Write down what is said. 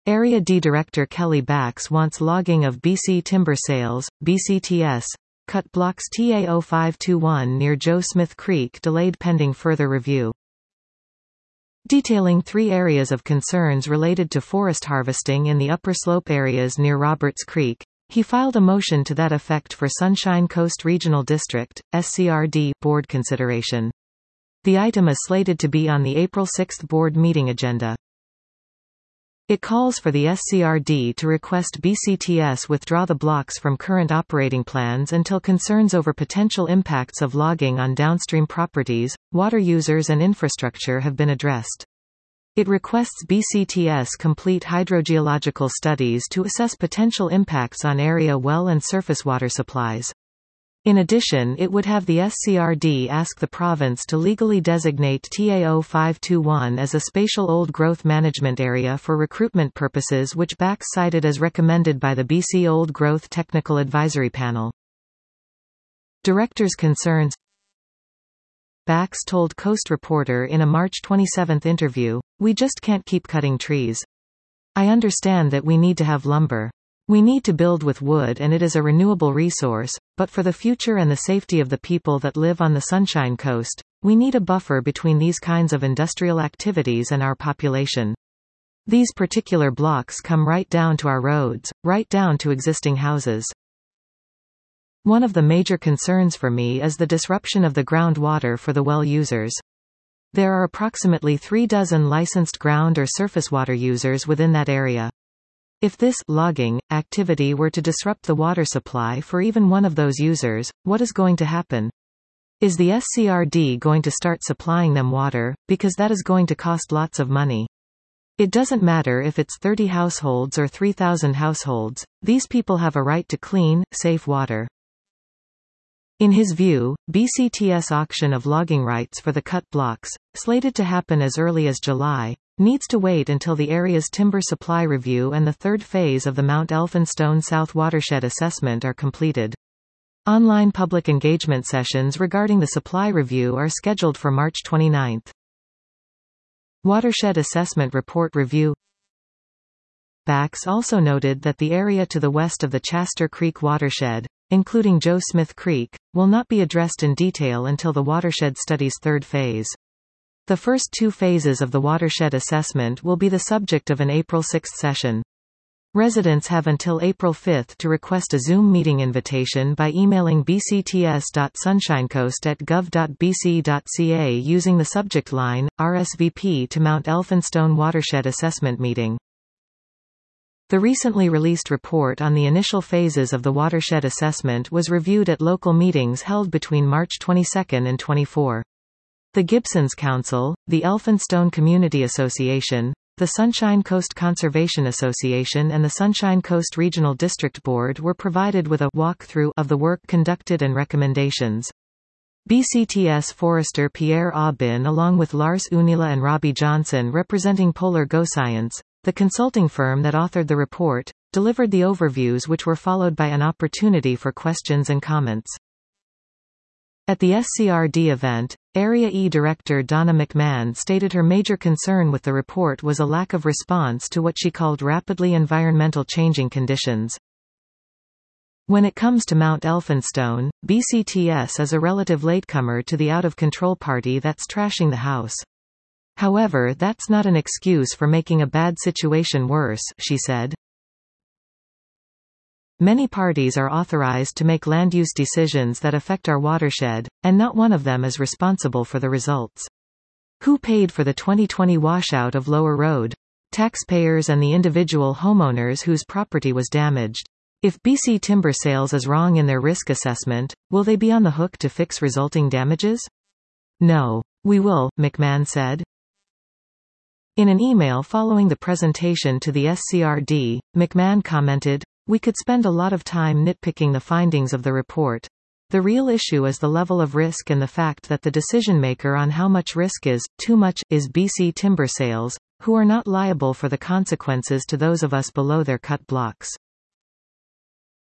Area D Director Kelly Bax wants logging of BC Timber Sales, BCTS, cut blocks TA0521 near Joe Smith Creek delayed pending further review. Detailing 3 areas of concerns related to forest harvesting in the upper slope areas near Roberts Creek, he filed a motion to that effect for Sunshine Coast Regional District, SCRD, board consideration. The item is slated to be on the April 6 board meeting agenda. It calls for the SCRD to request BCTS withdraw the blocks from current operating plans until concerns over potential impacts of logging on downstream properties, water users and infrastructure have been addressed. It requests BCTS complete hydrogeological studies to assess potential impacts on area well and surface water supplies. In addition, it would have the SCRD ask the province to legally designate TA0521 as a spatial old growth management area for recruitment purposes, which Bax cited as recommended by the BC Old Growth Technical Advisory Panel. Directors' concerns. Bax told Coast Reporter in a March 27 interview, "We just can't keep cutting trees. I understand that we need to have lumber. We need to build with wood and it is a renewable resource, but for the future and the safety of the people that live on the Sunshine Coast, we need a buffer between these kinds of industrial activities and our population. These particular blocks come right down to our roads, right down to existing houses. One of the major concerns for me is the disruption of the groundwater for the well users. There are approximately 36 licensed ground or surface water users within that area. If this logging activity were to disrupt the water supply for even one of those users, what is going to happen? Is the SCRD going to start supplying them water, because that is going to cost lots of money? It doesn't matter if it's 30 households or 3,000 households, these people have a right to clean, safe water." In his view, BCTS auction of logging rights for the cut blocks, slated to happen as early as July, needs to wait until the area's timber supply review and the third phase of the Mount Elphinstone South Watershed Assessment are completed. Online public engagement sessions regarding the supply review are scheduled for March 29. Watershed Assessment Report Review. Bax also noted that the area to the west of the Chaster Creek watershed, including Joe Smith Creek, will not be addressed in detail until the watershed study's third phase. The first 2 phases of the watershed assessment will be the subject of an April 6 session. Residents have until April 5 to request a Zoom meeting invitation by emailing bcts.sunshinecoast@gov.bc.ca using the subject line, RSVP to Mount Elphinstone Watershed Assessment Meeting. The recently released report on the initial phases of the watershed assessment was reviewed at local meetings held between March 22 and 24. The Gibsons Council, the Elphinstone Community Association, the Sunshine Coast Conservation Association and the Sunshine Coast Regional District Board were provided with a walkthrough of the work conducted and recommendations. BCTS forester Pierre Aubin along with Lars Unila and Robbie Johnson representing Polar GoScience, the consulting firm that authored the report, delivered the overviews which were followed by an opportunity for questions and comments. At the SCRD event, Area E Director Donna McMahon stated her major concern with the report was a lack of response to what she called rapidly environmental changing conditions. When it comes to Mount Elphinstone, BCTS is a relative latecomer to the out-of-control party that's trashing the house. However, that's not an excuse for making a bad situation worse, she said. Many parties are authorized to make land use decisions that affect our watershed, and not one of them is responsible for the results. Who paid for the 2020 washout of Lower Road? Taxpayers and the individual homeowners whose property was damaged. If BC Timber Sales is wrong in their risk assessment, will they be on the hook to fix resulting damages? No. We will, McMahon said. In an email following the presentation to the SCRD, McMahon commented, "We could spend a lot of time nitpicking the findings of the report. The real issue is the level of risk and the fact that the decision-maker on how much risk is, too much, is BC Timber Sales, who are not liable for the consequences to those of us below their cut blocks."